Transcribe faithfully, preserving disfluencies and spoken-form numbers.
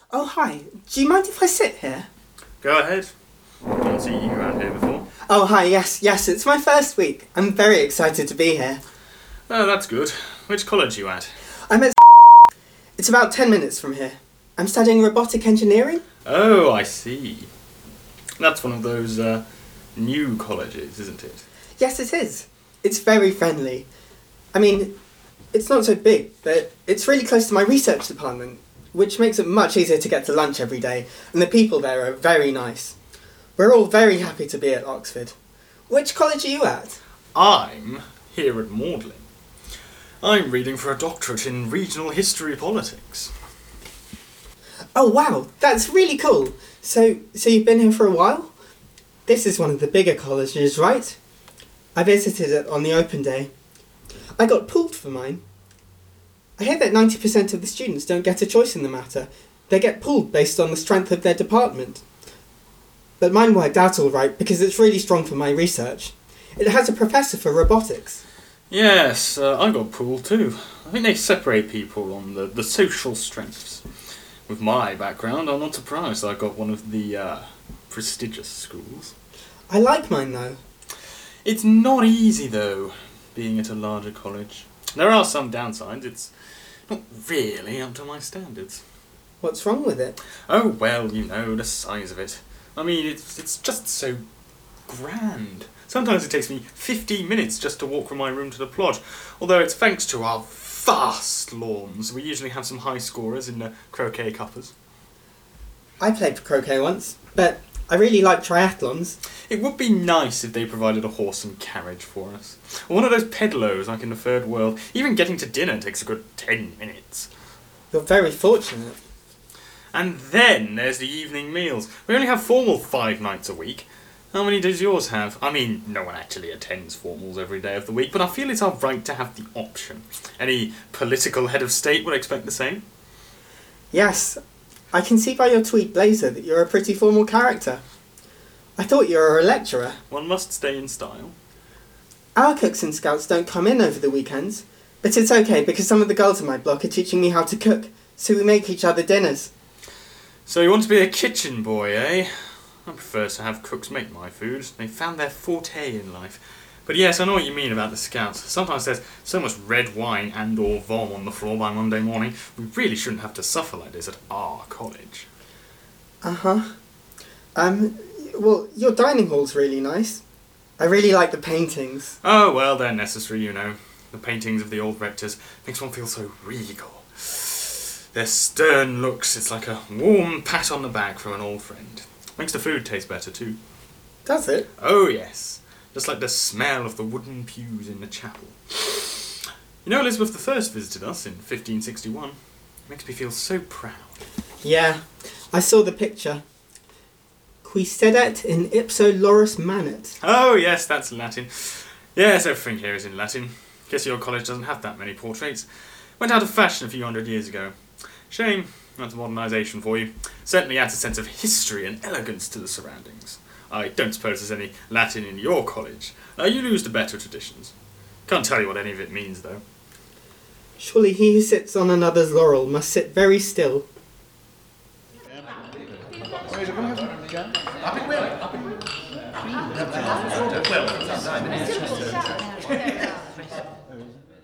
Oh, hi. Do you mind if I sit here? Go ahead. Can't see you around here before. Oh, hi, yes, yes, it's my first week. I'm very excited to be here. Oh, that's good. Which college are you at? I'm at It's about ten minutes from here. I'm studying robotic engineering. Oh, I see. That's one of those, uh, new colleges, isn't it? Yes, it is. It's very friendly. I mean, it's not so big, but it's really close to my research department, which makes it much easier to get to lunch every day, and the people there are very nice. We're all very happy to be at Oxford. Which college are you at? I'm here at Magdalen. I'm reading for a doctorate in regional history politics. Oh wow, that's really cool. So, so you've been here for a while? This is one of the bigger colleges, right? I visited it on the open day. I got pulled for mine. I hear that ninety percent of the students don't get a choice in the matter. They get pulled based on the strength of their department. But mine worked out all right because it's really strong for my research. It has a professor for robotics. Yes, uh, I got pulled too. I think they separate people on the, the social strengths. With my background, I'm not surprised I got one of the uh, prestigious schools. I like mine though. It's not easy though, being at a larger college. There are some downsides. It's not really up to my standards. What's wrong with it? Oh well, you know, the size of it. I mean, it's it's just so grand. Sometimes it takes me fifteen minutes just to walk from my room to the plot, although it's thanks to our vast lawns. We usually have some high scorers in the croquet cuppers. I played croquet once, but I really like triathlons. It would be nice if they provided a horse and carriage for us. Or one of those pedlos like in the third world. Even getting to dinner takes a good ten minutes. You're very fortunate. And then there's the evening meals. We only have formal five nights a week. How many does yours have? I mean, no one actually attends formals every day of the week, but I feel it's our right to have the option. Any political head of state would expect the same. Yes, I can see by your tweed blazer that you're a pretty formal character. I thought you were a lecturer. One must stay in style. Our cooks and scouts don't come in over the weekends, but it's okay because some of the girls in my block are teaching me how to cook, so we make each other dinners. So you want to be a kitchen boy, eh? I prefer to have cooks make my food. They found their forte in life. But yes, I know what you mean about the scouts. Sometimes there's so much red wine and or vom on the floor by Monday morning. We really shouldn't have to suffer like this at our college. Uh-huh. Um, well, your dining hall's really nice. I really like the paintings. Oh, well, they're necessary, you know. The paintings of the old rectors makes one feel so regal. Their stern looks, it's like a warm pat on the back from an old friend. Makes the food taste better, too. Does it? Oh, yes. Just like the smell of the wooden pews in the chapel. You know, Elizabeth the First visited us in fifteen sixty-one. It makes me feel so proud. Yeah, I saw the picture. Qui sedet in ipso loris manet. Oh, yes, that's Latin. Yes, everything here is in Latin. Guess your college doesn't have that many portraits. Went out of fashion a few hundred years ago. Shame. That's modernisation for you. Certainly adds a sense of history and elegance to the surroundings. I don't suppose there's any Latin in your college. Uh, you lose the better traditions. Can't tell you what any of it means, though. Surely he who sits on another's laurel must sit very still. Well,